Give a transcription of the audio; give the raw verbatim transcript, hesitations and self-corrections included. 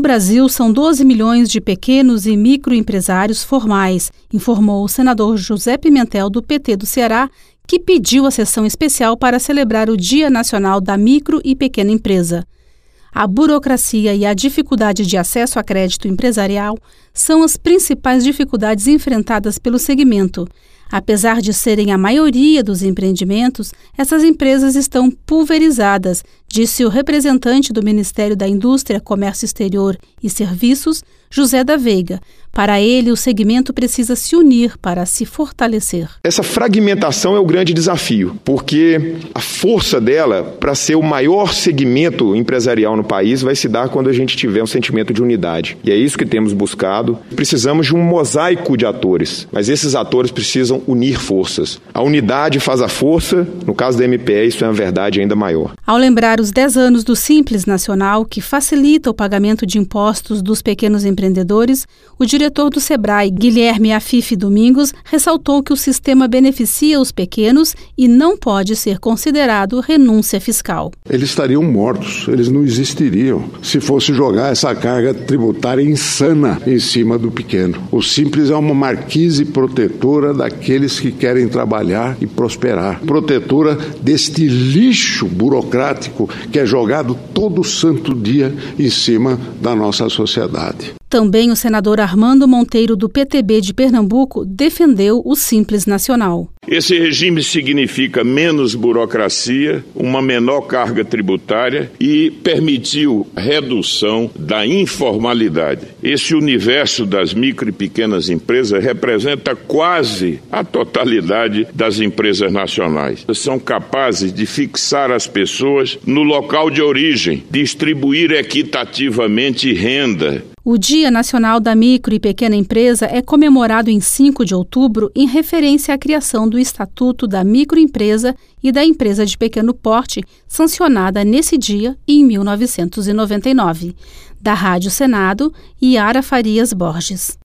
Brasil, são doze milhões de pequenos e microempresários formais, informou o senador José Pimentel, do P T do Ceará, que pediu a sessão especial para celebrar o Dia Nacional da Micro e Pequena Empresa. A burocracia e a dificuldade de acesso a crédito empresarial são as principais dificuldades enfrentadas pelo segmento. Apesar de serem a maioria dos empreendimentos, essas empresas estão pulverizadas, disse o representante do Ministério da Indústria, Comércio Exterior e Serviços, José da Veiga. Para ele, o segmento precisa se unir para se fortalecer. Essa fragmentação é o grande desafio, porque a força dela para ser o maior segmento empresarial no país vai se dar quando a gente tiver um sentimento de unidade. E é isso que temos buscado. Precisamos de um mosaico de atores, mas esses atores precisam unir forças. A unidade faz a força, no caso da M P E, isso é uma verdade ainda maior. Ao lembrar os dez anos do Simples Nacional, que facilita o pagamento de impostos dos pequenos empreendedores, o diretor do Sebrae, Guilherme Afife Domingos, ressaltou que o sistema beneficia os pequenos e não pode ser considerado renúncia fiscal. Eles estariam mortos, eles não existiriam se fosse jogar essa carga tributária insana em cima do pequeno. O Simples é uma marquise protetora daqueles que querem trabalhar e prosperar. Protetora deste lixo burocrático que é jogado todo santo dia em cima da nossa sociedade. Também o senador Armando Monteiro, do P T B de Pernambuco, defendeu o Simples Nacional. Esse regime significa menos burocracia, uma menor carga tributária e permitiu redução da informalidade. Esse universo das micro e pequenas empresas representa quase a totalidade das empresas nacionais. São capazes de fixar as pessoas no local de origem, distribuir equitativamente renda. O Dia Nacional da Micro e Pequena Empresa é comemorado em cinco de outubro em referência à criação do Estatuto da Microempresa e da Empresa de Pequeno Porte, sancionada nesse dia em mil novecentos e noventa e nove. Da Rádio Senado, Yara Farias Borges.